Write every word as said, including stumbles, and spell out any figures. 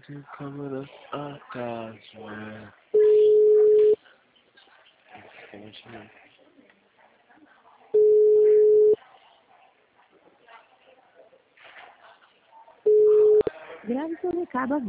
de câmeras atrás, né? Grave seu recado agora.